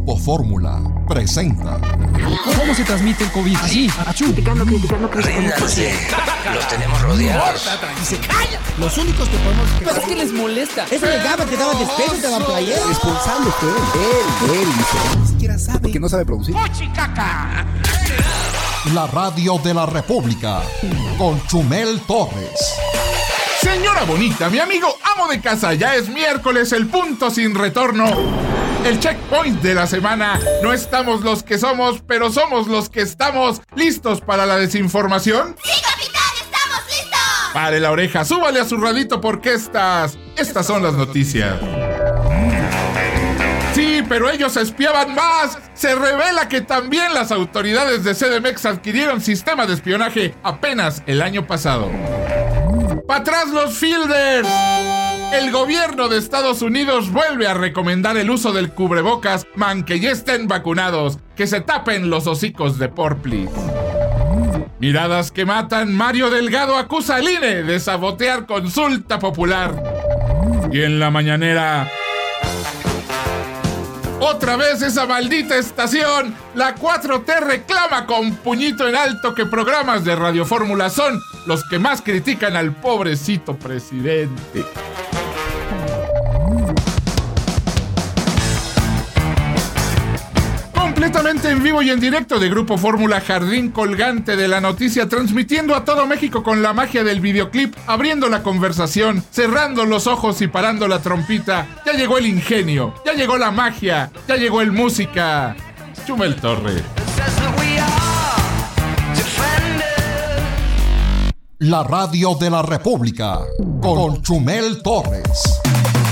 Grupo Fórmula presenta. ¿Cómo se transmite el COVID? Así, criticando. Ríndanse, los tenemos rodeados. Y se callan. Los únicos que podemos... Pero es que les molesta. Eso llegaba, te daba despecho, te daba playera. Expulsando él dice. Ni siquiera sabe. Porque no sabe producir. La radio de la República con Chumel Torres. Señora bonita, mi amigo amo de casa, ya es miércoles, el punto sin retorno. El checkpoint de la semana. No estamos los que somos, pero somos los que estamos. ¿Listos para la desinformación? ¡Sí, capitán! ¡Estamos listos! Pare la oreja, súbale a su radito porque estas son las noticias. Sí, pero ellos espiaban más. Se revela que también las autoridades de CDMX adquirieron sistema de espionaje apenas el año pasado. ¡Pa' atrás los fielders! El gobierno de Estados Unidos vuelve a recomendar el uso del cubrebocas, que ya estén vacunados, que se tapen los hocicos de porplis. Miradas que matan, Mario Delgado acusa al INE de sabotear consulta popular. Y en la mañanera... Otra vez esa maldita estación, la 4T reclama con puñito en alto que programas de Radio Fórmula son los que más critican al pobrecito presidente. Completamente en vivo y en directo de Grupo Fórmula, jardín colgante de la noticia, transmitiendo a todo México con la magia del videoclip, abriendo la conversación, cerrando los ojos y parando la trompita. Ya llegó el ingenio, ya llegó la magia, ya llegó el música. Chumel Torres. La radio de la República con Chumel Torres.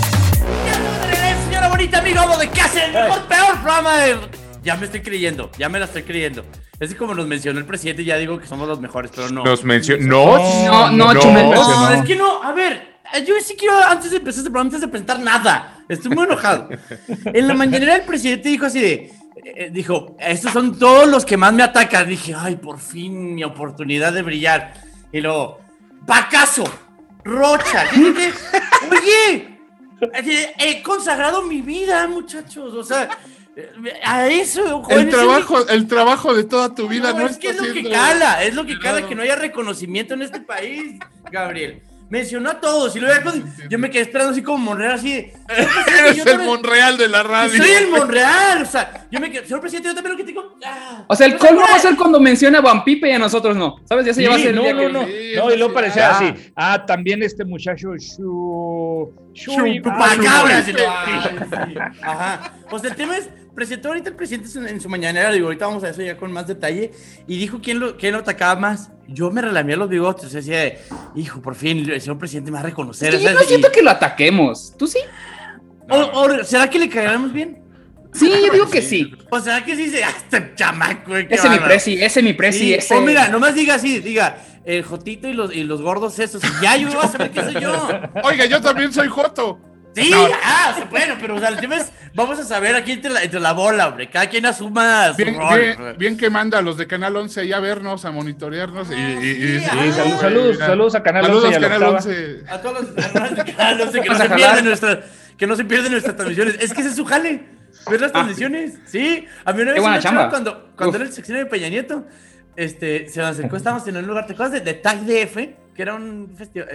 Señora bonita, amigo, amo de casa, el mejor, peor programa de... Ya me estoy creyendo, ya me la estoy creyendo. Es como nos mencionó el presidente, ya digo que somos los mejores, pero no. ¿Nos mencionó? No, Chumel. No, es que no, a ver, yo sí quiero, antes de empezar este programa, antes de presentar nada, estoy muy enojado. En la mañanera el presidente dijo así de, dijo, estos son todos los que más me atacan. Dije, ay, por fin mi oportunidad de brillar. Y luego, ¡pacaso! ¡Rocha! Dije, oye, he consagrado mi vida, muchachos, o sea... A eso, el trabajo de toda tu vida no es que es lo que cala, que no haya reconocimiento en este país, Gabriel. Mencionó a todos y luego yo me quedé esperando así como Monreal, así. Eres el Monreal de la radio. Soy el Monreal, o sea, yo me quedé, señor presidente, yo también lo critico. O sea, el colmo va a ser cuando menciona a Van Pipe y a nosotros no. ¿Sabes? Ya se lleva a ser. No, y luego parecía así. También este muchacho Chupacabras. Ajá. Pues el tema es, presentó ahorita el presidente en su mañanera, digo, ahorita vamos a eso ya con más detalle, y dijo quién lo atacaba más. Yo me relamía los bigotes, o sea, decía, hijo, por fin el señor presidente me va a reconocer. Es que yo no siento que lo ataquemos, ¿tú sí? ¿O será que le caeremos bien? Sí, yo digo que sí. ¿O será que sí? Este chamaco, ese mi presi. Sí. O mira, nomás diga así, diga, el Jotito y los gordos esos, y ya yo voy a saber qué soy yo. Oiga, yo también soy Joto. Sí, bueno, pero o sea, el tema es, vamos a saber aquí entre la bola, hombre, cada quien asuma su rol. Bien que manda a los de Canal 11 ahí a vernos, a monitorearnos. Saludos a Canal 11 y a Canal 11. A todos los de Canal 11 que no se pierden nuestras transmisiones. Es que ese es su jale, ver las transmisiones. Sí, a mí una vez me chava cuando era el sexenio de Peña Nieto, se me acercó, estábamos en un lugar, ¿te acuerdas de Tag DF? Que era un festival,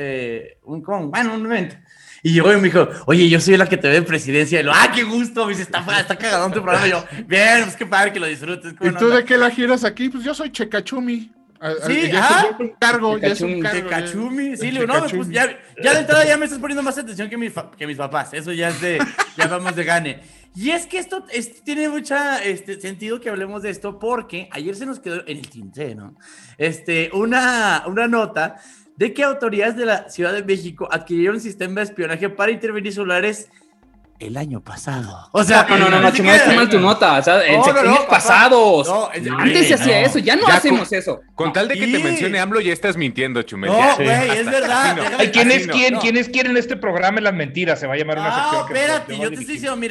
un evento. Y llegó y me dijo, oye, yo soy la que te ve en presidencia. Y lo, qué gusto. Me dice, está cagadón tu programa. Y yo, bien, pues qué padre que lo disfrutes. ¿Y tú de qué la giras aquí? Pues yo soy Checachumi. Sí, ya es un cargo. Checachumi. Sí, no, pues ya de entrada ya me estás poniendo más atención que mis papás. Eso ya es ya vamos de gane. Y es que esto tiene mucha sentido que hablemos de esto, porque ayer se nos quedó en el tintero, una nota de que autoridades de la Ciudad de México adquirieron un sistema de espionaje para intervenir celulares el año pasado. O sea, no, chumaste mal tu nota. O sea, en sexenios pasados. Antes se hacía eso, ya no hacemos eso. Con tal de que te mencione AMLO, ya estás mintiendo, Chumel. No, güey, es verdad. ¿Quién es quién en este programa en las mentiras? Se va a llamar una sección. No, espérate, yo te estoy diciendo, mira,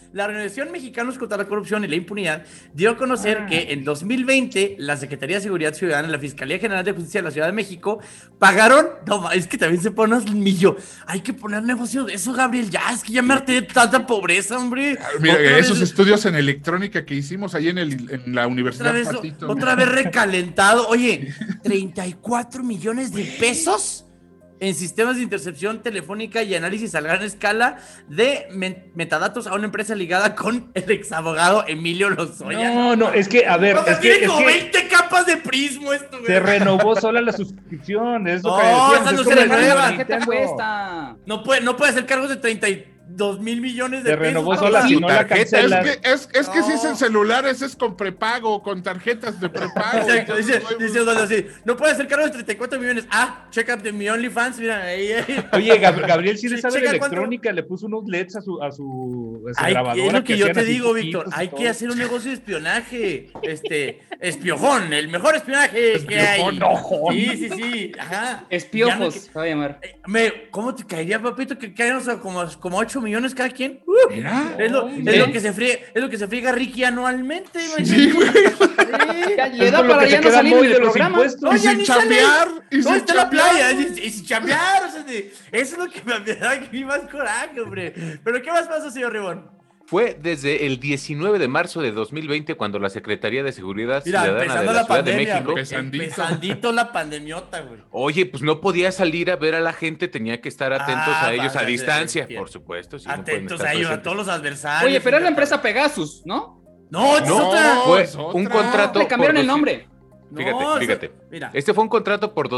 La Organización Mexicanos contra la Corrupción y la Impunidad dio a conocer que en 2020 la Secretaría de Seguridad Ciudadana y la Fiscalía General de Justicia de la Ciudad de México pagaron, no, es que también se pone un millón. Hay que poner negocio de eso, Gabriel, ya, es que ya me harté de tanta pobreza, hombre. Mira, esos estudios en electrónica que hicimos ahí en la Universidad Patito. Otra vez recalentado. Oye, 34 millones de pesos en sistemas de intercepción telefónica y análisis a gran escala de metadatos a una empresa ligada con el exabogado Emilio Lozoya. No, es que, a ver, tiene como 20 capas de prismo esto, güey. Se renovó sola la suscripción, es lo que esa no se renueva. ¿Qué te cuesta? No puede hacer cargos de 32 mil millones de pesos. Se renovó sola, si no la cancelas. Es que si es en celulares, es con prepago, con tarjetas de prepago. Exacto, dice Osvaldo así, no puede hacer cargo de 34 millones. Check up de mi OnlyFans, mira. Oye, Gabriel sí le sabe de electrónica, le puso unos LEDs a su grabadora. Es lo que yo te digo, Víctor, hay que hacer un negocio de espionaje. Espiojón, el mejor espionaje que hay. Sí. Ajá. Espiojos, se va a llamar. ¿Cómo te caería, papito, que caen como 8 millones cada quien? Es lo que se friega Ricky anualmente. Sí, güey. Le da para ya no salir del programa. Y sin chambear. No, está en la playa. Y sin chambear. O sea, eso es lo que me da aquí más coraje, hombre. Pero ¿qué más pasa, señor Ribón? Fue desde el 19 de marzo de 2020 cuando la Secretaría de Seguridad Ciudadana de la Ciudad pandemia, de México... Empezandito la pandemiota, güey. Oye, pues no podía salir a ver a la gente, tenía que estar atentos a ellos a distancia, por supuesto. Si atentos a ellos, a todos los adversarios. Oye, pero es la empresa Pegasus, ¿no? No, es otra. Fue un contrato... Le cambiaron el nombre. Fíjate. Mira. Este fue un contrato por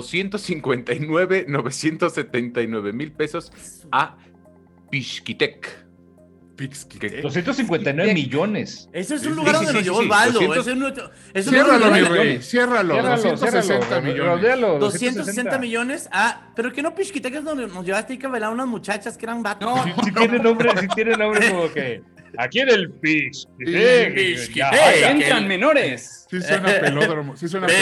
259,979 pesos a Pixquitec. 259 millones. Eso es un lugar donde nos llevó Osvaldo. Ciérralo, mi rey. Ciérralo. 260 millones. 260 millones. Pero que no Pixquitec es donde nos llevaste a bailar unas muchachas que eran vatos. No. Si tiene nombre como que... Aquí en el Pixquitec. Entran menores. Sí suena pelódromo.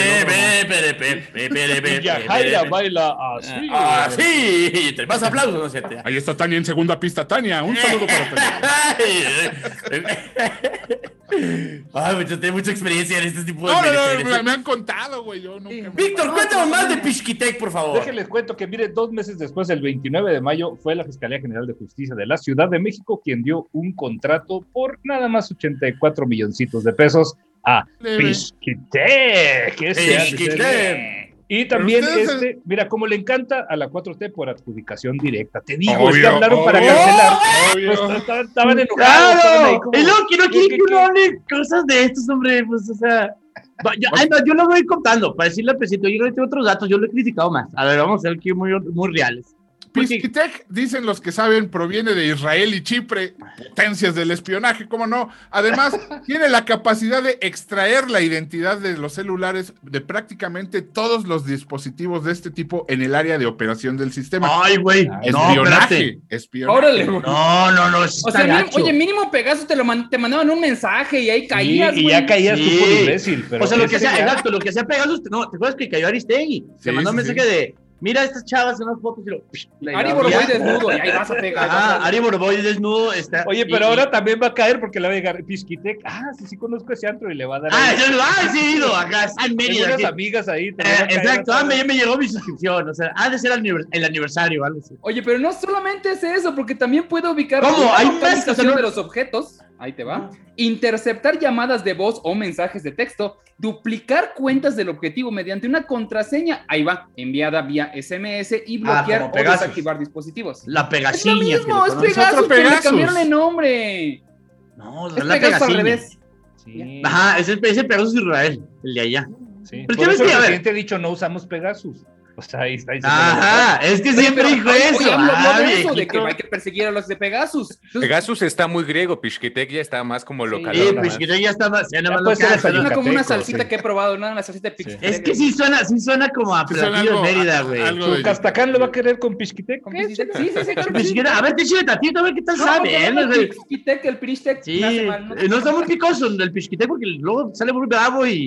Yajaira baila así. Así. Te vas aplausos, no sé. Ahí está Tania en segunda pista. Tania, un saludo para Tania. Ay, yo tengo mucha experiencia en este tipo de... No, me han contado, güey. Víctor, cuéntanos más de Pixquitec, por favor. Déjenles cuento que, mire, 2 meses después, el 29 de mayo, fue la Fiscalía General de Justicia de la Ciudad de México quien dio un contrato por nada más 84 milloncitos de pesos a Pixquitec. Y también mira, como le encanta a la 4T por adjudicación directa. Te digo, es que hablaron para cancelar. Pues estaban enojados. ¡Claro! Y luego que no quieren que uno hable cosas de estos, hombre, pues, o sea... Yo lo voy contando, para decirle al presidente, yo no tengo otros datos, yo lo he criticado más. A ver, vamos a ser aquí muy reales. Pixquitec, dicen los que saben, proviene de Israel y Chipre, potencias del espionaje, ¿cómo no? Además, tiene la capacidad de extraer la identidad de los celulares de prácticamente todos los dispositivos de este tipo en el área de operación del sistema. ¡Ay, güey! Espionaje. Órale, no. O sea, mínimo Pegasus te mandaban un mensaje y ahí caías, y ya caías tú por imbécil. Pero o sea, lo que sea Pegasus, ¿te acuerdas que cayó Aristegui? Te mandó un mensaje de... Mira estas chavas en unas fotos y Ari Boroboy desnudo, y ahí vas a pegar. Ari Boroboy desnudo está. Oye, pero ahora también va a caer porque le va a llegar Pixquitec. Sí conozco ese antro y le va a dar. Sí he ido acá, en Mérida. Tengo unas amigas ahí. Exacto, me llegó mi suscripción. O sea, ha de ser el aniversario, algo así. Oye, pero no solamente es eso, porque también puedo ubicar ¿cómo? Hay más de los objetos. Ahí te va. Interceptar llamadas de voz o mensajes de texto. Duplicar cuentas del objetivo mediante una contraseña. Ahí va. Enviada vía SMS y bloquear o desactivar dispositivos. La Pegasiña. Es lo mismo, es Pegasus, que le cambiaron el nombre. No, es la Pegasus al revés. Sí. Ajá, es el Pegasus Israel, el de allá. Sí. Pero por eso el presidente ha dicho no usamos Pegasus. O sea, ahí está. Ajá, es que siempre dijo eso. Eso de que hay que perseguir a los de Pegasus. Pegasus está muy griego, Pixquitec ya está más como local. Sí, Pixquitec ya está más. Suena como una salsita que he probado, una salsita de Pixquitec. Es que sí suena como a platillo de Mérida, güey. Su Castacán lo va a querer con Pixquitec. Sí. A ver, te eche tantito, a ver qué tal sabe. El Pixquitec, el Pixquitec. Sí, no está muy picoso el Pixquitec porque luego sale muy bravo y...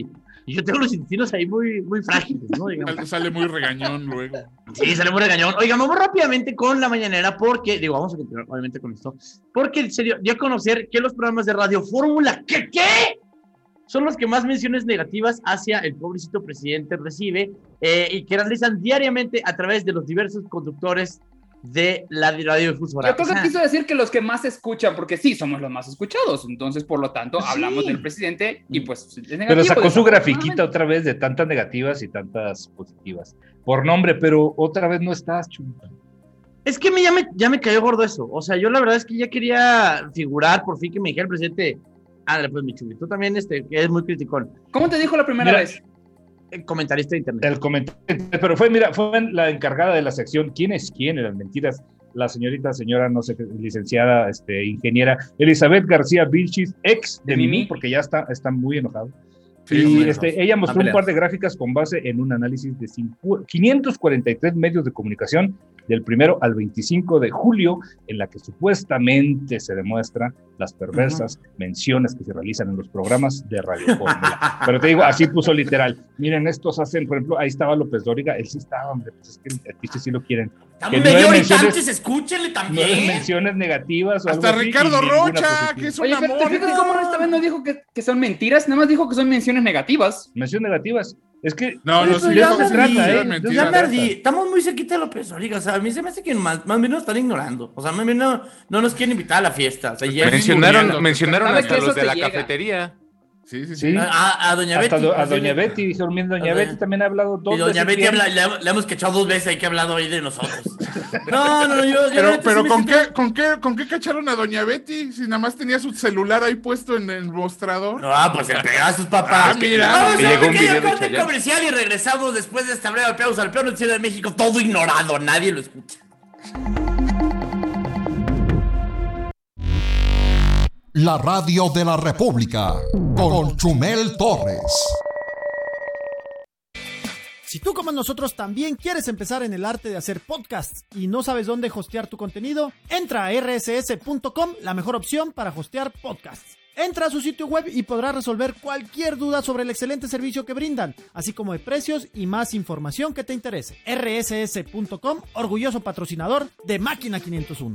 Y yo tengo los intestinos ahí muy, muy frágiles, ¿no? Digamos. Sale muy regañón luego. Sí, sale muy regañón. Oigan, vamos rápidamente con la mañanera porque, vamos a continuar obviamente con esto, porque en serio, dio a conocer que los programas de Radio Fórmula, ¿qué? Son los que más menciones negativas hacia el pobrecito presidente recibe y que realizan diariamente a través de los diversos conductores de la radiodifusora. Yo creo que quiso decir que los que más escuchan, porque sí, somos los más escuchados, entonces por lo tanto hablamos del presidente y pues es negativo. Pero sacó su grafiquita otra vez de tantas negativas y tantas positivas. Por nombre, pero otra vez no estás, Chumpa. Es que ya me cayó gordo eso. O sea, yo la verdad es que ya quería figurar, por fin que me dijera el presidente, pues mi Chubi, tú también que es muy criticón. ¿Cómo te dijo la primera vez? El comentarista de internet. El comentarista, pero fue la encargada de la sección ¿Quién es quién? En las mentiras, la señora, no sé, licenciada, ingeniera Elizabeth García Vilchis, ex de Mimi, porque ya está muy enojado. Sí, y ella mostró un par de gráficas con base en un análisis de 543 medios de comunicación del 1 al 25 de julio, en la que supuestamente se demuestra las perversas menciones que se realizan en los programas de Radio Fórmula. Pero te digo, así puso literal. Miren, estos hacen, por ejemplo, ahí estaba López Dóriga, él sí estaba, hombre, pues es que a ti sí lo quieren. Estamos medio habitantes, escúchenle también. 9 menciones negativas o hasta algo Ricardo así, Rocha, que es un amor. Pero fíjate cómo esta vez no dijo que son mentiras, nada más dijo que son menciones negativas. Menciones negativas. Es que no se trata, ya me ardí. Estamos muy cerquita de López Dóriga, o sea, a mí se me hace que más bien nos están ignorando, o sea, más bien no nos quieren invitar a la fiesta. O sea, mencionaron hasta los de la cafetería. Sí. A Doña Betty. A Doña Betty, dijo Doña Betty también ha hablado 2 veces. Y Doña Betty le hemos cachado 2 veces ahí que ha hablado ahí de nosotros. No, yo pero ¿con qué cacharon a Doña Betty? Si nada más tenía su celular ahí puesto en el mostrador. No, pues se pegaba a sus papás. Mira. Vamos a un pequeño corte comercial y regresamos después de esta breve pausa al peor noticiero de México, todo ignorado, nadie lo escucha. La radio de la República con Chumel Torres. Si tú como nosotros también quieres empezar en el arte de hacer podcasts y no sabes dónde hostear tu contenido, entra a rss.com, la mejor opción para hostear podcasts. Entra a su sitio web y podrás resolver cualquier duda sobre el excelente servicio que brindan, así como de precios y más información que te interese. rss.com, orgulloso patrocinador de Máquina 501.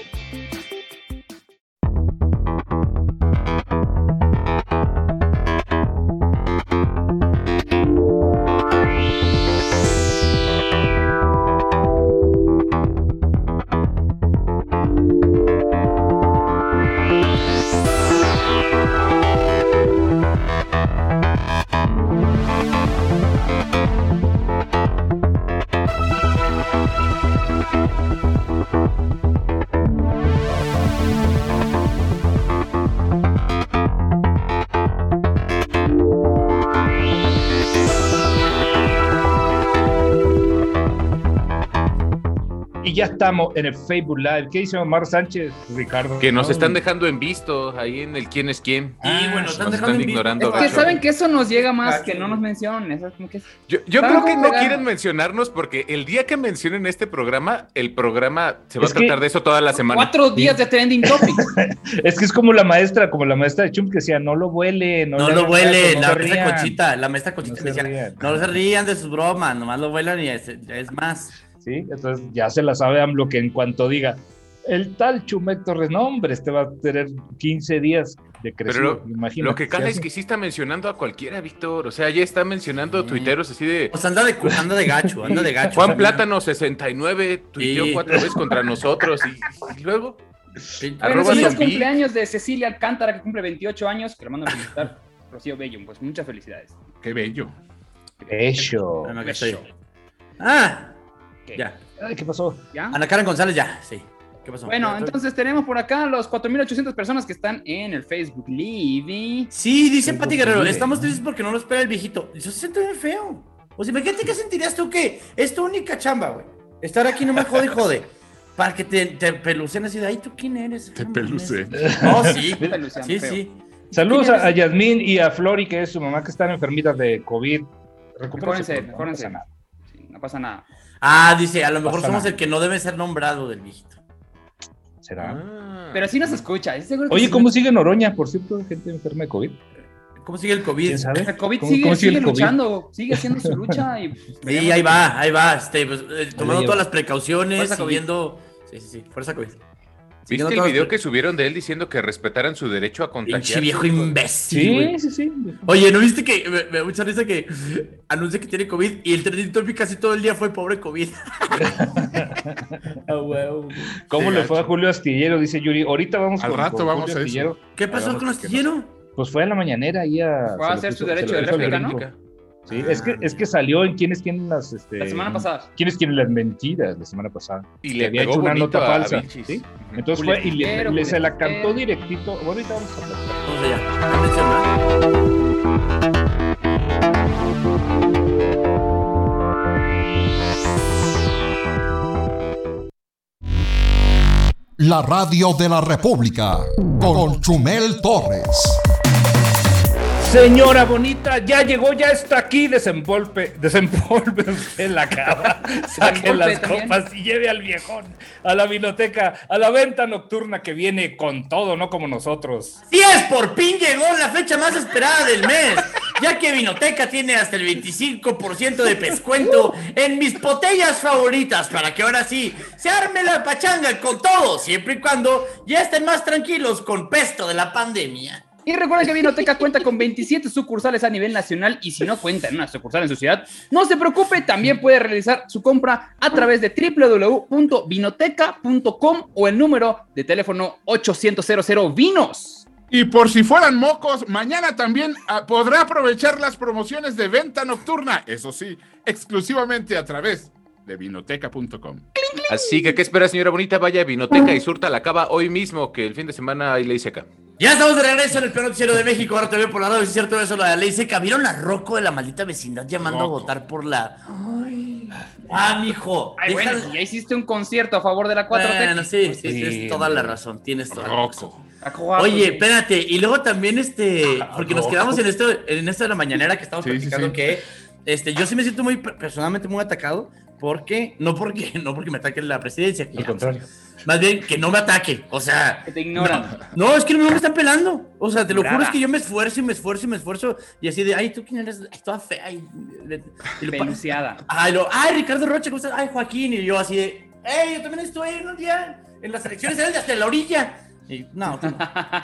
Y ya estamos en el Facebook Live. ¿Qué dice Omar Sánchez, Ricardo? Que nos están dejando en visto ahí en el quién es quién. Bueno, nos están ignorando. Es que saben que eso nos llega más que no nos mencionen. Yo creo que no quieren mencionarnos porque el día que mencionen este programa, el programa se va a tratar de eso toda la semana. 4 días de trending topic. Es que es como la maestra de Chump que decía, no lo vuele, no lo vuele, la maestra Conchita decía, no se rían de sus bromas, nomás lo vuelan y es más. Sí, entonces ya se la sabe AMLO que en cuanto diga el tal Chumel Torres, no hombre, va a tener 15 días de crecido, imagínate. Lo que cala es que sí está mencionando a cualquiera, Víctor, o sea, ya está mencionando tuiteros así de... Pues anda de gacho. Juan Plátano 69 tuiteó 4 veces contra nosotros y luego... Bueno, sí, los cumpleaños de Cecilia Alcántara, que cumple 28 años, que le mando a felicitar, Rocío Bello, pues muchas felicidades. Qué bello. Eso. Ya. Ay, ¿qué pasó? ¿Ya? Ana Karen González, ya, sí. ¿Qué pasó? Bueno, entonces tenemos por acá los 4,800 personas que están en el Facebook Live. Sí, dice Pati Guerrero, estamos tristes porque no lo espera el viejito. Eso se siente bien feo. O sea, imagínate qué sentirías tú que es tu única chamba, güey. Estar aquí no me jode. Para que te pelucen así de, ay, ¿tú quién eres? Te pelucen. No, sí, sí. Saludos a Yasmín y a Flori, que es su mamá, que están enfermitas de COVID. Recupérense. No pasa nada. Dice, a lo mejor somos el que no debe ser nombrado del viejito. ¿Será? Pero sí nos escucha. Oye, ¿cómo sigue Noroña? Por cierto, gente enferma de COVID. ¿Cómo sigue el COVID? ¿Quién sabe? El COVID ¿Cómo sigue el COVID? luchando, sigue haciendo su lucha. Y Sí, ahí va, tomando todas las precauciones, Fuerza COVID. siguiendo... Sí, fuerza COVID. ¿Viste el video que subieron de él diciendo que respetaran su derecho a contagiarse? Pinche viejo imbécil, güey. Sí. Oye, ¿no viste que me da mucha risa que anuncia que tiene COVID y el trending topic casi todo el día fue pobre COVID? ¿Cómo le fue a Julio Astillero? Dice Yuri. Ahorita vamos Al rato vamos Julio a eso. Astillero. ¿Qué pasó con Astillero? Pues fue a la mañanera ahí a... Fue a hacer su derecho de réplica, ¿no? Sí, es que salió en quiénes tienen las... La semana pasada. ¿Quiénes tienen las mentiras la semana pasada? Y Que le había pegó hecho una bonito nota a falsa. Vilchis. ¿Sí? Entonces Julio fue y Astillero, se la Julio cantó Astillero. directito. Bueno, ahorita vamos a platicar. Vamos allá. La radio de la República con Chumel Torres. Señora bonita, ya llegó, ya está aquí, desempolve usted la cava, saque las copas y lleve al viejón a la vinoteca, a la venta nocturna que viene con todo, no como nosotros. ¡Sí es! Por fin llegó la fecha más esperada del mes, ya que Vinoteca tiene hasta el 25% de descuento en mis botellas favoritas, para que ahora sí se arme la pachanga con todo, siempre y cuando ya estén más tranquilos con esto de la pandemia. Y recuerden que Vinoteca cuenta con 27 sucursales a nivel nacional y si no cuenta en una sucursal en su ciudad, no se preocupe, también puede realizar su compra a través de www.vinoteca.com o el número de teléfono 800 vinos. Y por si fueran mocos, mañana también podrá aprovechar las promociones de venta nocturna, eso sí, exclusivamente a través de vinoteca.com. Así que, ¿qué espera, señora bonita? Vaya a Vinoteca y surta la cava hoy mismo, que el fin de semana hay ley seca. Ya estamos de regreso en el peor noticiero de México. Ahora te veo por la radio, es cierto eso, la ley seca. ¿Vieron a Rocco de la maldita vecindad llamando a votar por la... mijo. Ay, bueno, ya hiciste un concierto a favor de la 4T. Bueno, sí, tienes toda la razón, tienes toda la razón. Rocco. Oye, espérate, y luego también porque nos quedamos en esto de la mañanera que estamos platicando que yo sí me siento personalmente muy atacado no porque me ataque la presidencia, Al contrario. más bien que no me ataque, o sea, Que te ignoran. no, es que no me están pelando, o sea, te lo juro, es que yo me esfuerzo y así de, ay, ¿tú quién eres? Ay, toda fea, Peluciada. ay, Ricardo Rocha, ¿cómo estás? Ay, Joaquín, y yo así de, yo también estoy en un día en las elecciones, eran de hasta la orilla. Y, no, tú no.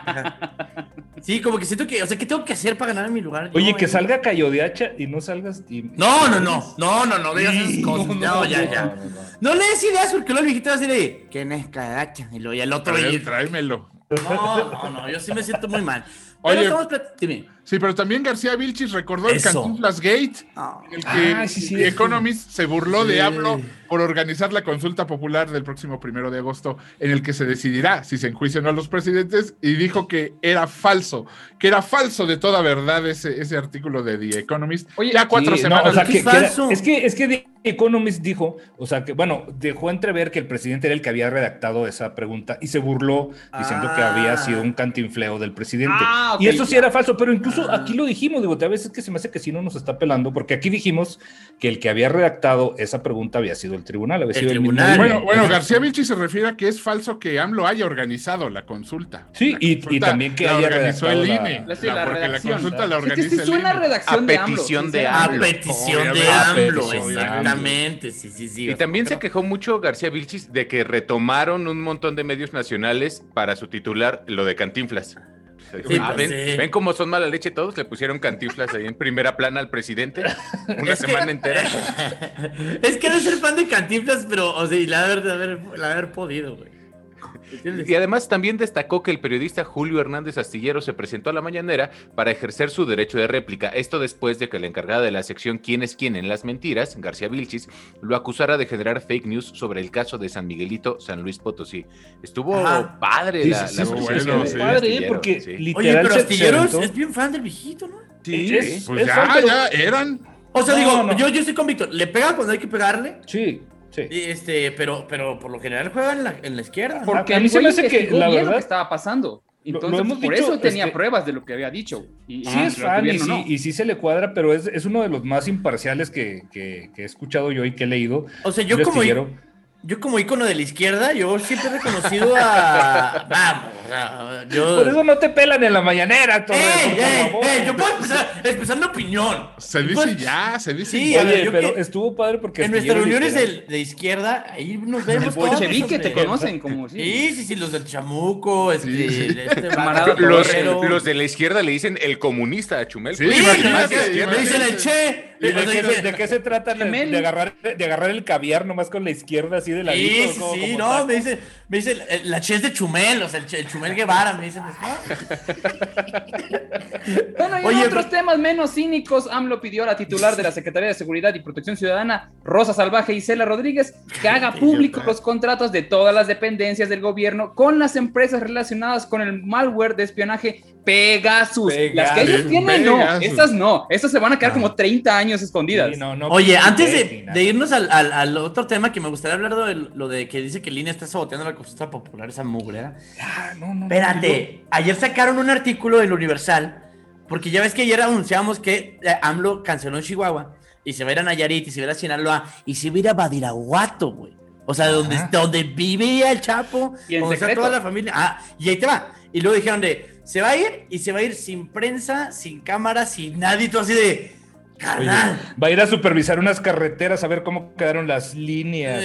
Sí, como que siento que, o sea, ¿qué tengo que hacer para ganar en mi lugar? Oye, que salga Cayo de Hacha y no salgas... No digas esas cosas, ya. No le des ideas porque luego el viejito va a decir de, ¿quién es Cayo de Hacha? Y luego ya el otro... Tráemelo. No, yo sí me siento muy mal. Oye, dime. Sí, pero también García Vilchis recordó el Cantinflas Gate, en el que The Economist se burló de AMLO por organizar la consulta popular del próximo 1 de agosto, en el que se decidirá si se enjuician o no a los presidentes, y dijo que era falso de toda verdad ese artículo de The Economist. Oye, ya 4 semanas. No, o sea, ¿Qué es falso? es que The Economist dijo, o sea, que bueno, dejó entrever que el presidente era el que había redactado esa pregunta y se burló diciendo que había sido un cantinfleo del presidente. Okay. Y eso sí era falso, pero incluso aquí lo dijimos, digo, a veces que se me hace que sí no nos está pelando, porque aquí dijimos que el que había redactado esa pregunta había sido el tribunal, había sido el mismo. Bueno, García Vilchis se refiere a que es falso que AMLO haya organizado la consulta. Sí, y también que haya organizó el redactado INE. la Porque la redacción. consulta la organiza el suena INE. redacción de AMLO. petición de A AMLO. petición de AMLO, exactamente, sí. Y también se quejó mucho García Vilchis de que retomaron un montón de medios nacionales para su titular, lo de Cantinflas. ¿Ven cómo son mala leche todos? Le pusieron Cantinflas ahí en primera plana al presidente una semana entera. Es que no ser fan de Cantinflas, pero, o sea, y la haber podido, güey. Y además también destacó que el periodista Julio Hernández Astillero se presentó a la mañanera para ejercer su derecho de réplica. Esto después de que la encargada de la sección ¿Quién es quién en las mentiras?, García Vilchis, lo acusara de generar fake news sobre el caso de San Miguelito, San Luis Potosí. Estuvo padre la padre, porque literal. Oye, pero Astillero es bien fan del viejito, ¿no? Sí, pues ya eran. O sea, yo estoy con Víctor, ¿le pega cuando hay que pegarle? Sí. Pero por lo general juega en la izquierda. Porque a mí se me hace que la verdad lo que estaba pasando. Entonces, por eso tenía pruebas de lo que había dicho. Sí es fan y sí se le cuadra, pero es uno de los más imparciales que he escuchado yo y que he leído. O sea, yo como yo como ícono de la izquierda, yo siempre he reconocido a... Vamos, yo... Por eso no te pelan en la mañanera, Torres, por favor. Yo puedo expresar mi opinión. Se dice Pues, ya, se dice sí, ya. Oye, pero estuvo padre porque... En nuestras reuniones de izquierda, ahí nos vemos todos. Bolchevique te conocen como... Sí, los del chamuco, camarada Los de la izquierda le dicen el comunista a Chumel. Sí, pues, imagínate, le dicen el Che. ¿Y de qué se trata? ¿De agarrar el caviar nomás con la izquierda así de la Sí, no, me dice la Che es de Chumel, o sea, el Chumel Guevara, me dicen. Bueno, y en otros temas menos cínicos, AMLO pidió a la titular de la Secretaría de Seguridad y Protección Ciudadana, Rosa Salvaje Isela Rodríguez, que haga públicos los contratos de todas las dependencias del gobierno con las empresas relacionadas con el malware de espionaje Pegasus. Las que ellos tienen, no, estas se van a quedar como 30 años escondidas. Sí, Oye, antes de irnos al otro tema que me gustaría hablar de lo de que dice que Línea está saboteando la consulta popular, esa mugre. Espérate, ayer sacaron un artículo en Universal, porque ya ves que ayer anunciamos que AMLO canceló en Chihuahua y se va a ir a Nayarit y se va a ir a Sinaloa y se va a ir a Badiraguato, güey. O sea, donde vivía el Chapo, donde está toda la familia. Y ahí te va. Y luego dijeron se va a ir sin prensa, sin cámara, sin nadie, y todo así de... Carnal. Oye, va a ir a supervisar unas carreteras a ver cómo quedaron las líneas.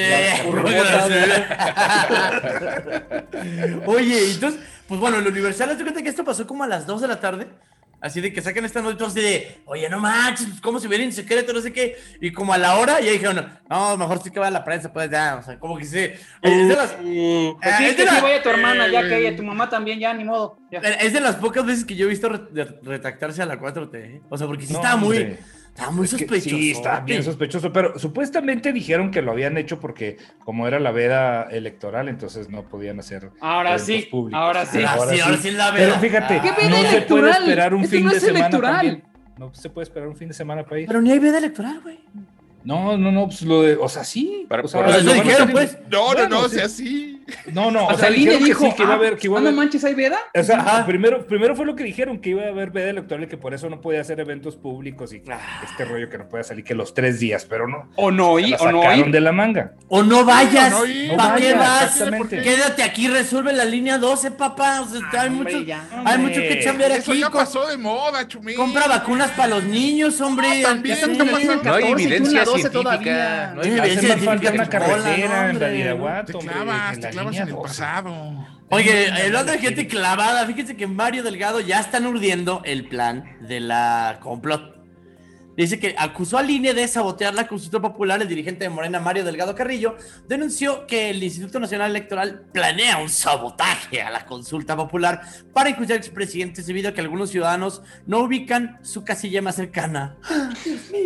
Oye, entonces, pues bueno, el Universal, ¿te cuenta que esto pasó como a las 2 de la tarde? Así de que sacan esta nota así de, oye, no manches, ¿cómo se viene en secreto? No sé qué. Y como a la hora, ya dijeron, no, mejor sí que va a la prensa, pues ya, o sea, como que sí. Es de las... sí, que sí vaya tu hermana, ya que ella, tu mamá también, ya, ni modo. Ya. Es de las pocas veces que yo he visto retractarse a la 4T, ¿eh? O sea, porque sí estaba muy... Estaba muy sospechoso. Sí, estaba bien sospechoso, pero supuestamente dijeron que lo habían hecho porque como era la veda electoral, entonces no podían hacer ahora sí, públicos. Ahora sí la veda. Pero fíjate, no se puede esperar un fin de semana también. No se puede esperar un fin de semana para ir. Pero ni hay veda electoral, güey. No, pues lo de, o sea, sí. Eso dijeron, pues. No, o sea, sí. No, o sea, el INE dijo, sí, que iba a haber, no manches, ¿hay veda? O sea, primero fue lo que dijeron, que iba a haber veda electoral y que por eso no podía hacer eventos públicos y este rollo que no podía salir que los 3 días, pero no. O no ir, o no ir. De la manga. O no vayas. ¿Para qué vas? Exactamente. Quédate aquí, resuelve la línea 12, papá. O sea, hay mucho que chambear aquí. Eso ya pasó de moda, Chumín. Compra vacunas para los niños, hombre. También no hay evidencia científica. No hay evidencia científica. Una carretera en Badiraguato. Te clavas en el pasado. Oye, hablando de gente clavada, fíjense que Mario Delgado ya están urdiendo el plan de la complot. Dice que acusó al INE de sabotear la consulta popular. El dirigente de Morena, Mario Delgado Carrillo, denunció que el Instituto Nacional Electoral planea un sabotaje a la consulta popular para incluir expresidentes debido a que algunos ciudadanos no ubican su casilla más cercana. Dios mío.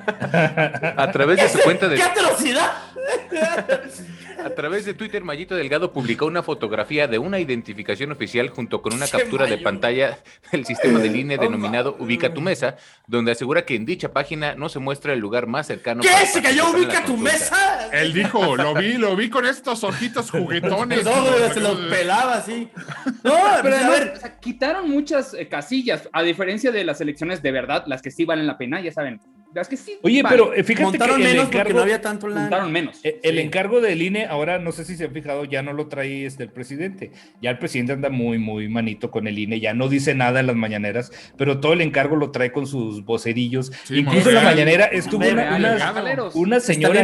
A través de su cuenta de... ¡Qué atrocidad! A través de Twitter, Mayito Delgado publicó una fotografía de una identificación oficial junto con una captura de pantalla del sistema del INE denominado Ubica tu Mesa, donde asegura que en dicha página no se muestra el lugar más cercano. ¿Qué? ¿Se cayó Ubica tu Mesa? Él dijo, lo vi con estos ojitos juguetones. No, se los pelaba así. No, pero a ver, o sea, quitaron muchas casillas, a diferencia de las elecciones de verdad, las que sí valen la pena, ya saben. Las que sí. Oye, pero fíjate montaron que menos porque no había tanto montaron menos. El encargo del INE, ahora no sé si se han fijado, ya no lo trae el presidente. Ya el presidente anda muy, muy manito con el INE, ya no dice nada en las mañaneras, pero todo el encargo lo trae con sus vocerillos. Sí, incluso en la mañanera estuvo una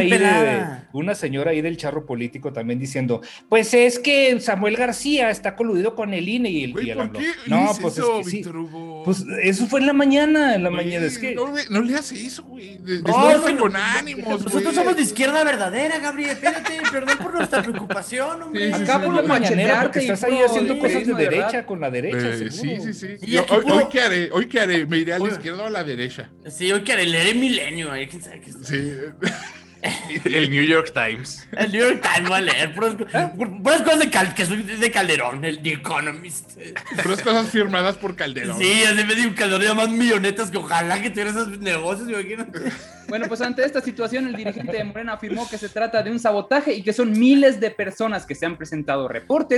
señora ahí del charro político también diciendo, pues es que Samuel García está coludido con el INE y el ¿por qué? No, pues es que sí. Pues eso fue en la mañana, es que no le hace eso, güey. Con ánimos, nosotros somos de izquierda verdadera, Gabriel. Espérate, perdón por nuestra preocupación, hombre. Sí, acá por la mañanera, porque estás ahí haciendo cosas de derecha con la derecha, seguro. Sí. Hoy qué haré, me iré a la izquierda o a la derecha. Sí, hoy qué haré, leeré Milenio, ¿quién sabe qué? Sí. El New York Times. El New York Times va a leer puras cosas que soy de Calderón, el The Economist. Puras cosas firmadas por Calderón. Sí, así me digo, Calderón ya más millonetas que ojalá que tuviera esos negocios, imagínate. Bueno, pues ante esta situación, el dirigente de Morena afirmó que se trata de un sabotaje y que son miles de personas que se han presentado reportes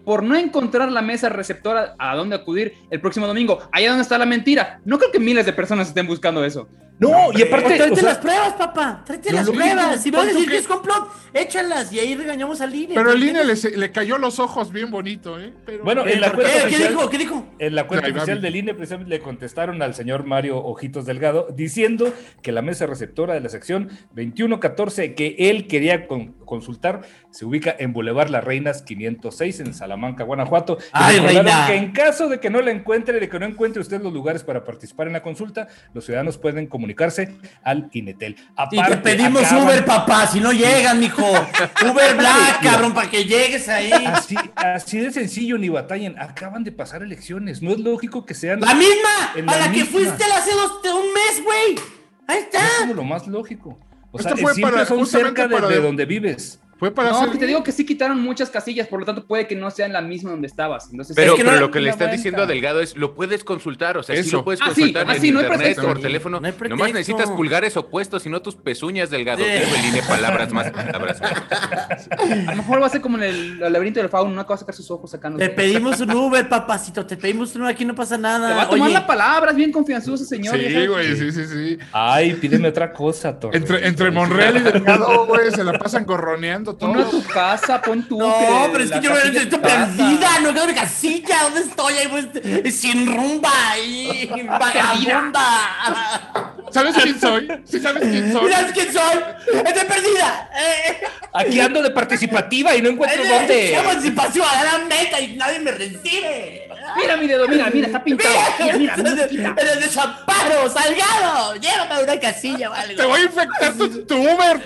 por no encontrar la mesa receptora a dónde acudir el próximo domingo. Allá donde está la mentira. No creo que miles de personas estén buscando eso. No, y aparte, tráete las pruebas, papá. Tráete las pruebas. Si vas a decir que es complot, échalas y ahí regañamos al INE. Pero el INE le cayó los ojos bien bonito, ¿eh? Pero... Bueno, en la cuenta oficial, ¿Qué dijo? En la cuenta oficial del INE precisamente le contestaron al señor Mario Ojitos Delgado diciendo que la mesa receptora de la sección 2114 que él quería consultar se ubica en Boulevard Las Reinas 506 en Salamanca, Guanajuato. ¡Ay, reina! Que en caso de que no la encuentre, de que no encuentre usted los lugares para participar en la consulta, los ciudadanos pueden comunicarse al INETEL. Aparte, y te pedimos Uber, papá, si no llegan, mijo. Uber Black, cabrón, para que llegues ahí. Así de sencillo, ni batallen. Acaban de pasar elecciones. No es lógico que sean... ¡La misma! ¡A la que fuiste hace un mes, güey! Ahí está. Es como lo más lógico. O sea, siempre son cerca de donde vives. Fue para no, te digo que sí quitaron muchas casillas, por lo tanto puede que no sea en la misma donde estabas. Entonces, pero lo que le están diciendo a Delgado es, lo puedes consultar, o sea, sí lo puedes consultar en internet, por teléfono. No nomás necesitas pulgares opuestos y no tus pezuñas, Delgado. El INE, palabras más, palabras menos. A lo mejor va a ser como en el laberinto del fauno, no va a sacar sus ojos sacando. Te pedimos un Uber, papacito, te pedimos un Uber, aquí no pasa nada. Te va a tomar la palabra, es bien confianzudo, señor. Sí, güey, sí. Ay, pídeme otra cosa, Torre. Entre Monreal y Delgado, güey, se la pasan gorroneando todo. Casa, pon tú. No, pero es que yo estoy perdida, no quedo en mi casilla. ¿Dónde estoy? Ahí pues, sin rumba y vagabunda. ¿Sabes quién soy? ¿Sí sabes quién soy? ¿Sabes quién soy? Estoy perdida. Aquí ando de participativa y no encuentro dónde. ¿Qué participación? A la meta y nadie me recibe. Mira mi dedo, mira, está pintado. Mira, el desamparo, Salgado. Llévame a una casilla, vale. Te voy a infectar tu Uber.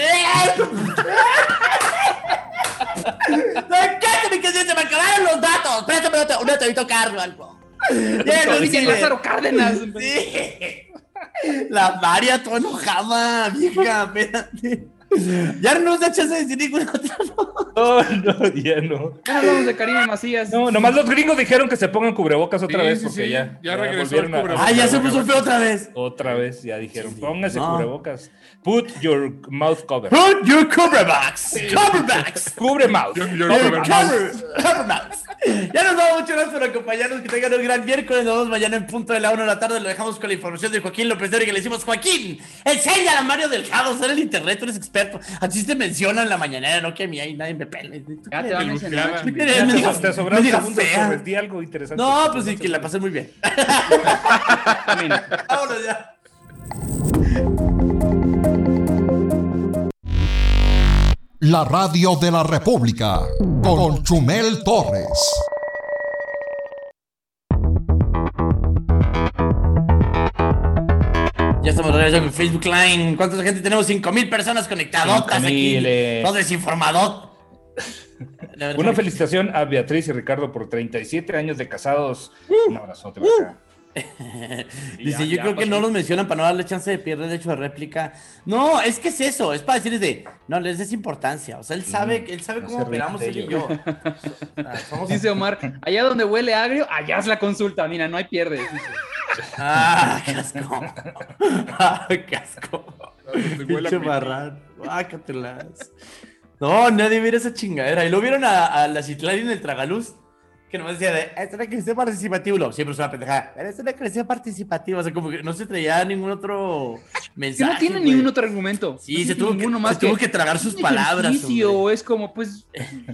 No, cállate, que se me acabaron los datos. Préstame un ratito, Carlos, algo. Lázaro Cárdenas. Sí. La María, toda enojada, vieja, espérate. Ya no nos da chance de decir ninguna otra. No, ya no. Ya hablamos de Karime Macías. No, nomás los gringos dijeron que se pongan cubrebocas otra vez porque ya regresó el cubrebocas. Ya se puso feo otra vez. Otra vez, ya dijeron, póngase cubrebocas. Put your mouth cover. Put your coverbacks. Cubre mouth. Coverbacks. Ya nos vamos, muchas gracias por acompañarnos. Que tengan un gran miércoles. Nos vemos mañana en punto de la 1 de la tarde. Lo dejamos con la información de Joaquín López Dóriga, que le decimos: Joaquín, enséñale a Mario Delgado, ser el internet, tú eres experto. Así te mencionan en la mañanera, no que a mí ahí nadie me pele. Ya te va a mencionar. Te sobraron segundos, di algo interesante. No, pues sí, que la pasé muy bien. Vámonos ya. La radio de la República con Chumel Torres. Ya estamos de regreso en Facebook Line. ¿Cuánta gente tenemos? 5,000 personas conectadotas aquí. Todo desinformado. Una felicitación a Beatriz y Ricardo por 37 años de casados. Un abrazote para acá. Dice, yo creo que no nos mencionan para no darle chance de perder derecho de réplica. No, es que es eso, es para decirles no les des importancia. O sea, él sabe cómo operamos él y yo. Dice Omar, allá donde huele agrio, allá es la consulta. Mira, no hay pierde. Casco. Casco. Pinche marrán. Bácatelas. No, nadie mira esa chingadera. Y lo vieron a la Citlali en el Tragaluz. Que nomás decía es una creencia participativa. No, siempre es una pendejada. Pero es una creencia participativa. O sea, como que no se traía ningún otro mensaje. Que no tiene ningún otro argumento. Sí, se tuvo que tragar sus palabras. Es como, pues.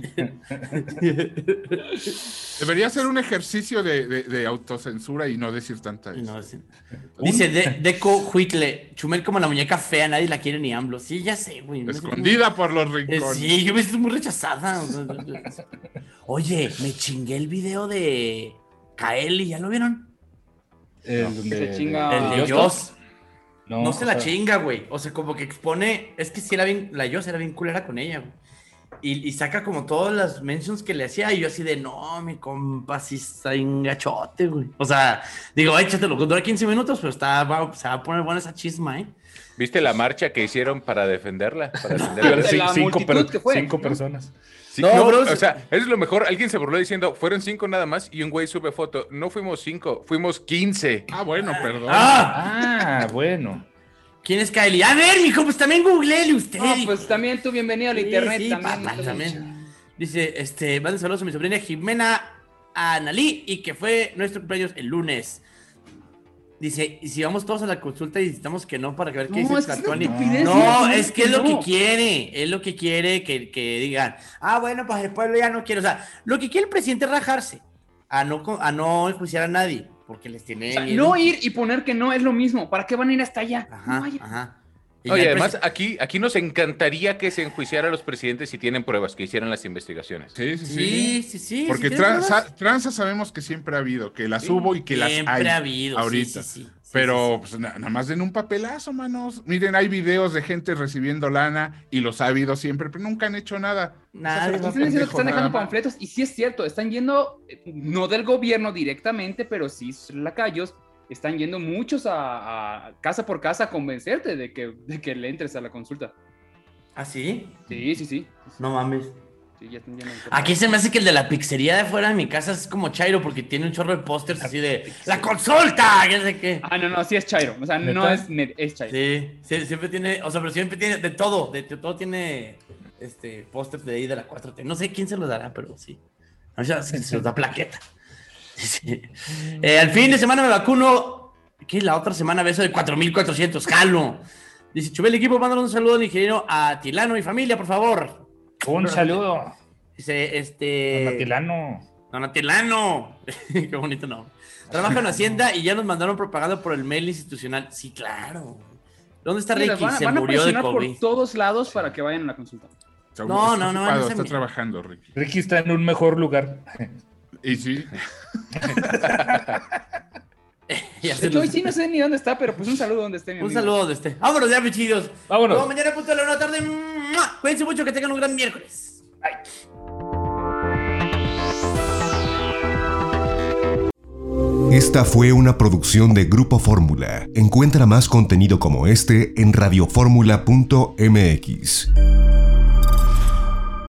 Debería ser un ejercicio de autocensura y no decir tanta eso. Dice Deco Huitle, Chumel como la muñeca fea, nadie la quiere ni AMLO. Sí, ya sé, güey. Escondida por los rincones. Sí, yo me siento muy rechazada. Oye, me chingué el video de Kaeli, ¿ya lo vieron? El de Joss. No se la chinga, güey. O sea, como que expone. Es que sí era bien. La Joss era bien culera con ella, güey. Y saca como todas las mentions que le hacía. Y yo así de no, mi compa, sí está en gachote, güey. O sea, digo, échatelo. Dura 15 minutos, pero se va a poner buena esa chisma, ¿eh? ¿Viste la marcha que hicieron para defenderla? Cinco personas. Sí, no, bro, o sea, eso es lo mejor. Alguien se burló diciendo, fueron 5 nada más, y un güey sube foto. No fuimos 5, fuimos 15. Bueno, perdón. Bueno. ¿Quién es Kylie? A ver, mijo, pues también googleele usted. No, pues también tú bienvenido al internet. También. Dice, mande saludos a mi sobrina Jimena Analí y que fue nuestro cumpleaños el lunes. Dice, y si vamos todos a la consulta y necesitamos que no para ver qué dice Tlatuani. No, es que es lo que quiere. Es lo que quiere que digan. Bueno, pues el pueblo ya no quiere. O sea, lo que quiere el presidente es rajarse. A no enjuiciar a nadie. Porque les tiene. O sea, no ir y poner que no es lo mismo. ¿Para qué van a ir hasta allá? Ajá. Oye, además, aquí nos encantaría que se enjuiciara a los presidentes si tienen pruebas, que hicieran las investigaciones. Sí. Porque tranzas sabemos que siempre ha habido, que las hubo y que las hay. Siempre ha habido, ahorita. Pero pues, nada más den un papelazo, manos. Miren, hay videos de gente recibiendo lana y los ha habido siempre, pero nunca han hecho nada. Están diciendo que están dejando panfletos y sí es cierto, están yendo, no del gobierno directamente, pero sí lacayos. Están yendo muchos a casa por casa a convencerte de que le entres a la consulta. ¿Ah, sí? Sí. No mames. Sí, ya están yendo. Aquí se me hace que el de la pizzería de fuera de mi casa es como Chairo porque tiene un chorro de pósters así de ¡La consulta! ¿Qué sé qué? No, sí es Chairo. O sea, no es Chairo. Sí, siempre tiene, pero siempre tiene de todo tiene pósters de ahí de la 4T. No sé quién se los dará, pero sí. O sea, se los da plaqueta. Sí. Al fin de semana me vacuno. ¿Qué? La otra semana beso de 4,400. Jalo. Dice Chubel equipo, mándale un saludo al ingeniero Atilano y familia, por favor. Un saludo. Dice Don Atilano. Qué bonito nombre. Trabaja en Hacienda y ya nos mandaron propaganda por el mail institucional. Sí, claro. ¿Dónde está Ricky? Se murió de COVID. Por todos lados para que vayan a la consulta. No. Está trabajando, Ricky. Ricky está en un mejor lugar. Y sí. Hoy sí no sé ni dónde está, pero pues un saludo donde esté. Un saludo donde esté. Vámonos ya, pichidos. Vámonos. Luego mañana a punto de la 1 de la tarde. Cuídense mucho, que tengan un gran miércoles. Bye. Esta fue una producción de Grupo Fórmula. Encuentra más contenido como este en radioformula.mx.